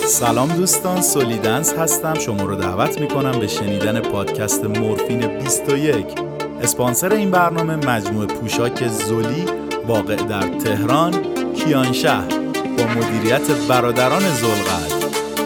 سلام دوستان، سولیدنس هستم. شما رو دعوت میکنم به شنیدن پادکست مورفین 21. اسپانسر این برنامه مجموعه پوشاک زولی واقع در تهران، کیانشهر، با مدیریت برادران ذوالقعد.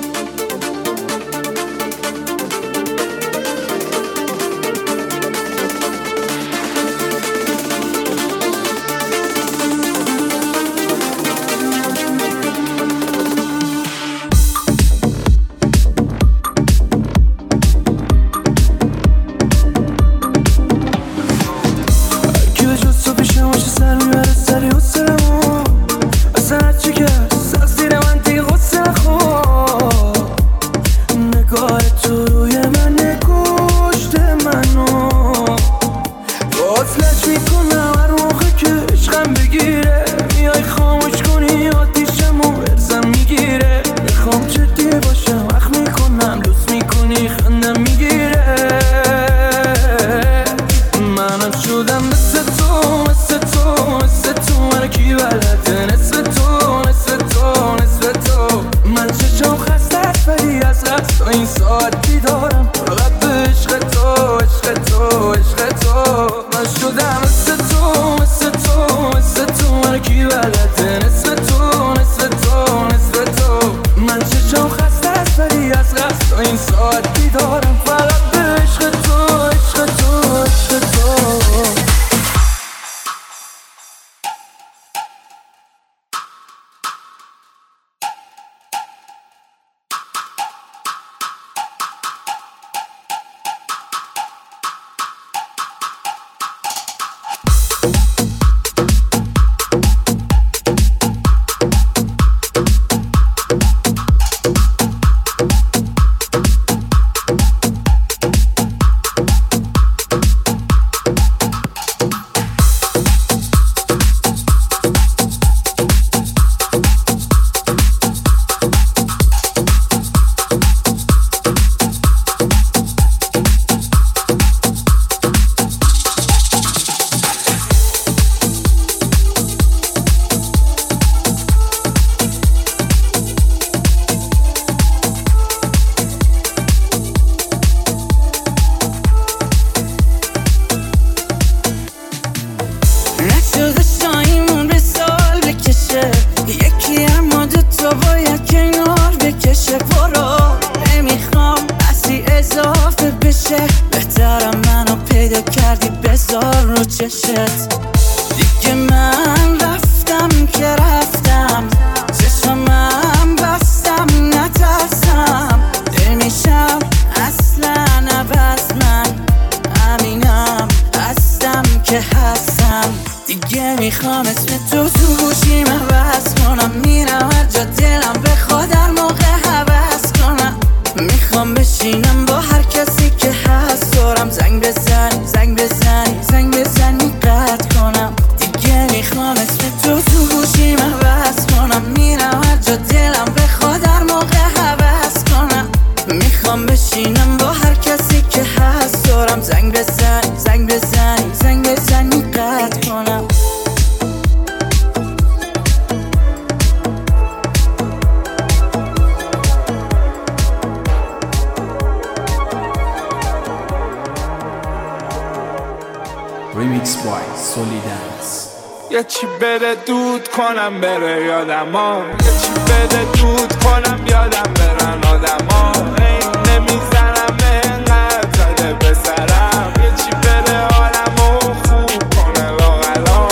یه چی بده دود کنم بره یادم ها، یه چی بده دود کنم یادم برن آدم ها. این نمیزنم اینقدر زده به سرم، یه چی بده حالمو خوب کنه لاغلا،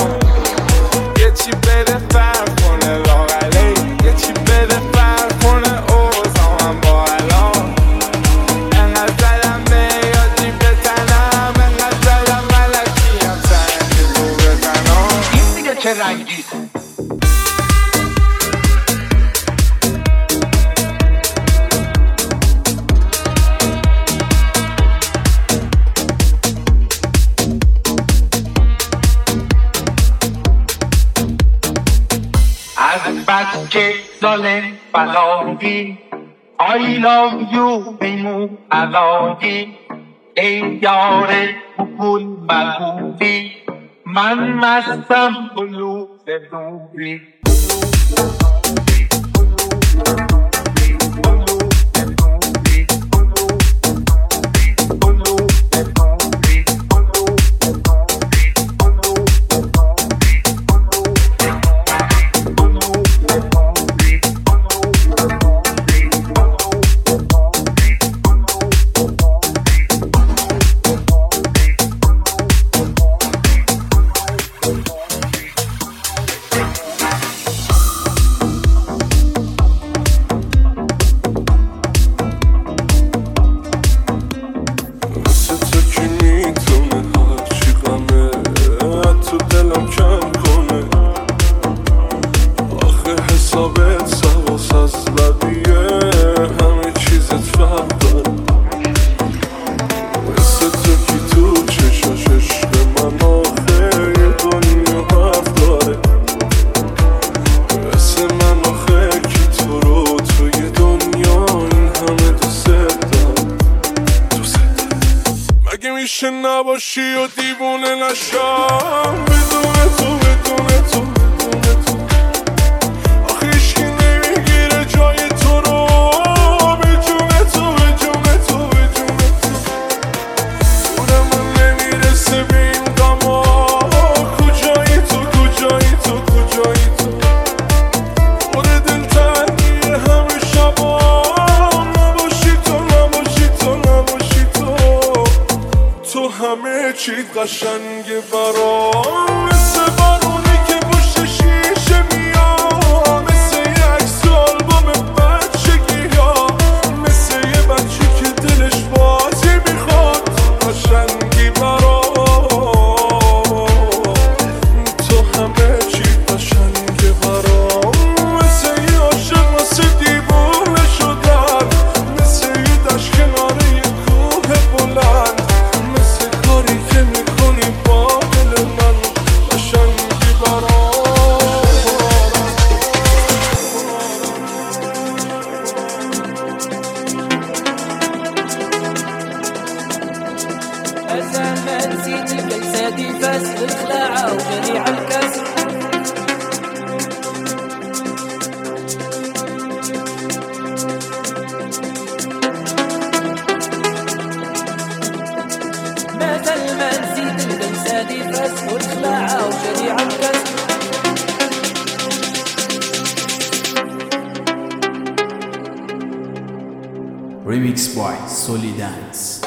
یه چی بده فرق کنه لاغلی، یه چی بده فرق کنه اوزامم با الان. اینقدر زدم به یادی بتنم، اینقدر زدم ملکیم سنگی تو بزنم. این دیگه چه رنگی بچه ظالم بلاگی I love you بیمو علاقی ای یار بکل مگوی من مستم بلوز دوری که نباشی و دیوونه نشم بدون تو بدون تو بدون تو آخه هیچکی نمیگیره جای تو رو به جون تو به جون تو به جون تو دور من نمیرسه به این غما کجایی تو کجایی تو کجایی تو پر دلتنگیه همه شبا نباشی تو نباشی تو نباشی تو تو همه چیت قشنگه برام مثل بارونی که پشت شیشه میاد مثل یه عکس آلبوم بچگی ها مثل یه بچه که دلش بازی میخواد قشنگی برام تو همه چیت قشنگه برام مثل یه عاشق واسه دیوونه شدن مثل یه دشت کنار یه کوه بلند مثل کاری که میکنی با دل من قشنگی برام أزال ما نسيتي جلساتي فاسد الخلاعة وجريع الكسر ما زال ما نسيتي جلساتي فاسد الخلاعة وجريع الكسر Remix by Solidance.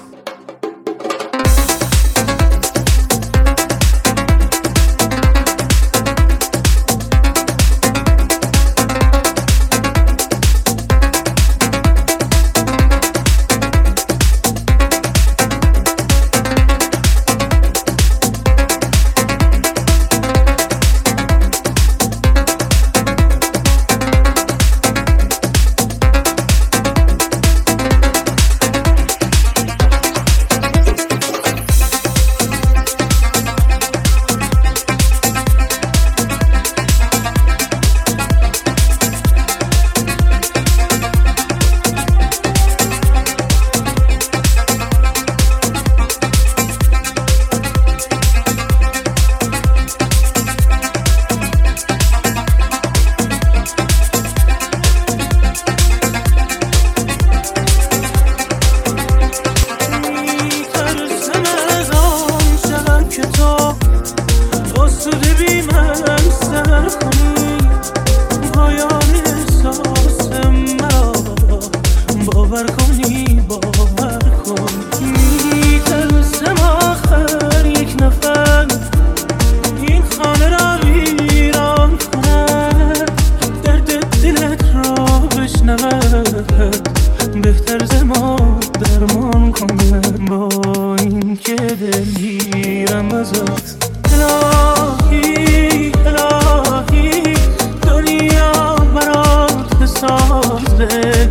بهتر زما درمان کنه با این که دلگیرم ازت الهی الهی دنیا برات بسازه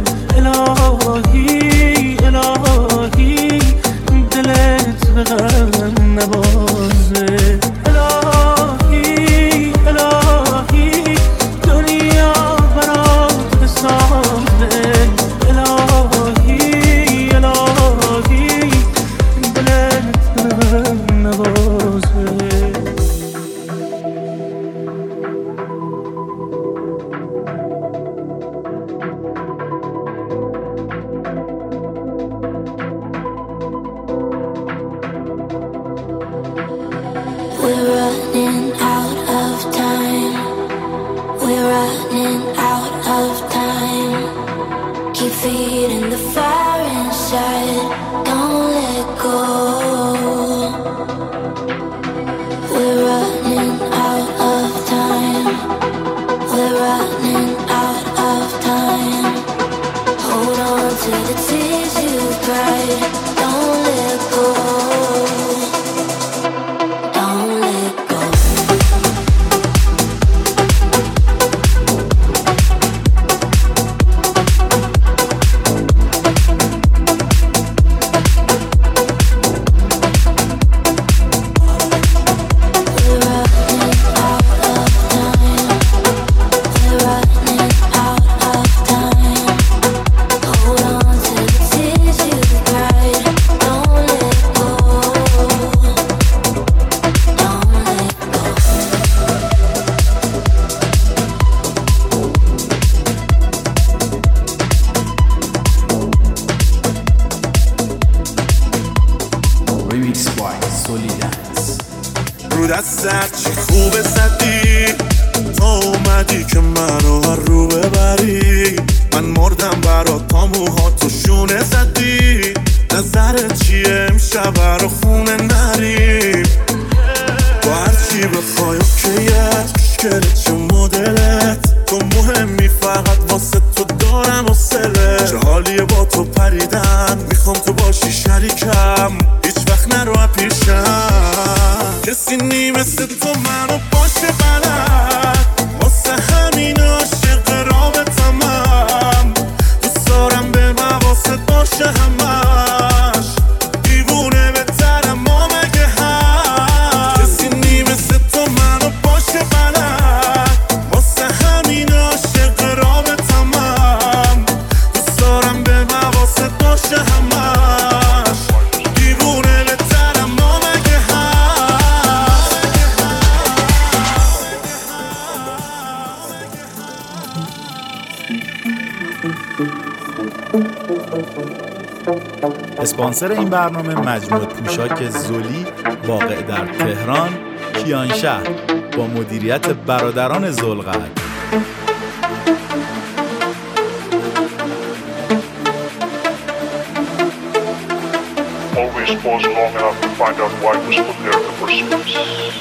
الهی الهی دلت به غم نبازه الهی الهی دنیا برات بسازه الهی الهی دلت به غم نبازه We're running out of time. We're running out of time. Keep feeding the fire inside. Don't let go. We're running out of time. We're running out of time. Hold on to the tears you cried. Don't let go. سولیدنس. رو دستت چی خوبه زدی تا اومدی که منو هر رو ببری. من مردم برات تا موهاتو شونه زدی. نظرت چیه امشب رو خونه نریم؟ با هرچی بخوای اوکیت مشکلت چه مدلت تو مهمی فقط واسه تو دارم حوصله. چه حالیه با تو پریدن میخوام تو باشی شریکم هیچ وقت نرو پیشم. کسی نی مثل تو منو باشه بلد واسه همین عاشق رابطمم. دوست دارم به مواست باشه همش دیوونه بهترم ما مگه هم. کسی نی مثل تو منو باشه بلد واسه همین عاشق رابطمم. دوست دارم به مواست باشه همش دیوونه بهترم ما مگه هم. اسپانسر این برنامه مجموعه پوشاک زولی واقع در تهران، کیانشهر با مدیریت برادران ذوالقعد. Always pause long enough to find out why it was put there in the first place.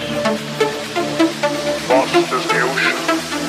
Vast as the ocean.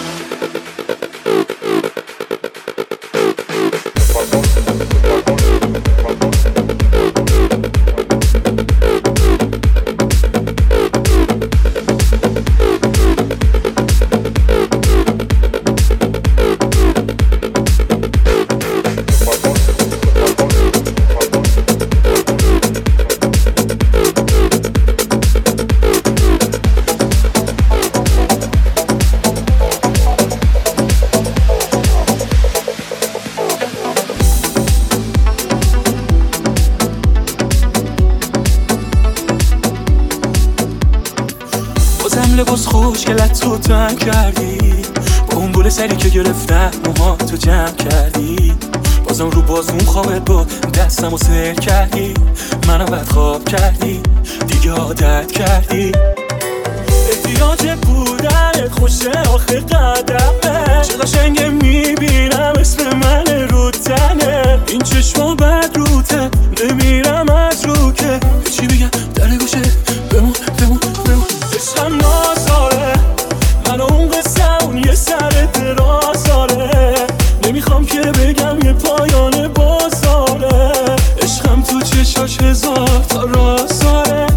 لباس خوشگلت تو تن کردی با اون گل سری که گرفتم موها تو جمع کردی. بازم رو بازمون خوابت با دستم و سر کردی. منم بد خواب کردی دیگه عادت کردی. احتیاج بودن خوشه آخه قدمه. چه قشنگه میبینم اسم من رو تنه. این چشما بد روته نمیرم از رو که چی بگم در گوشه بمون بمون بمون. عشقم نازاره من اون قصه اون یه سر دراز داره. نمیخوام که بگم یه پایان بازاره. عشقم تو چشاش هزار تا راز داره.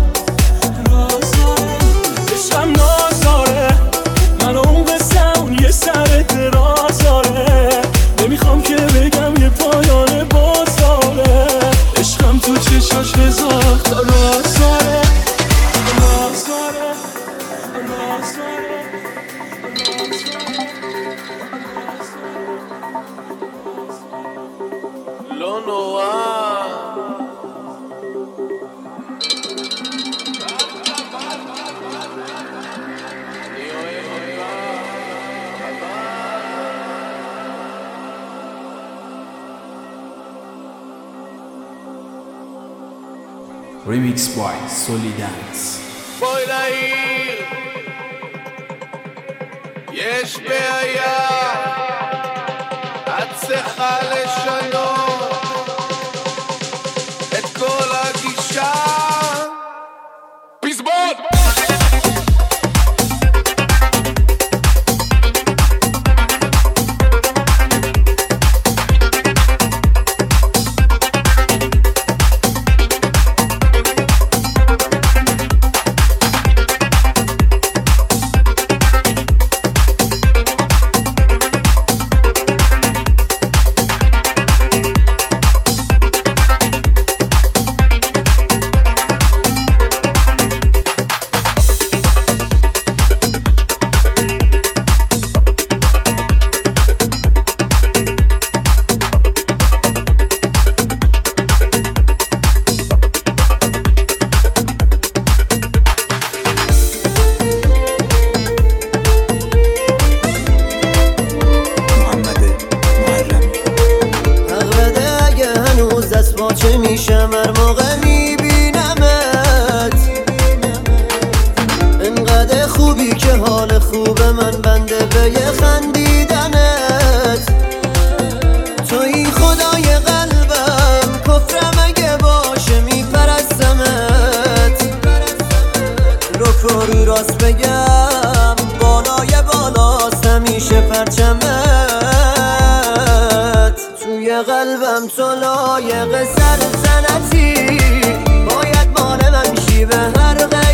عشقم نازاره من اون قصه اون یه سر دراز داره. نمیخوام که بگم یه پایان بازاره. عشقم تو چشاش هزار تا راز داره. Remix by Solidance. בואי לעיר, יש בעיה, את צריכה לשנות את כל הגישה. פזמון! چه میشم هر موقع میبینمت شیوه خندیدنت. توی خدای قلبم، کفرم اگه باشه میپرستمت. رو راست بگم بالای بالاست همیشه پرچمت. توی قلبم تو لایق سلطنتی، باید مال من شی به هر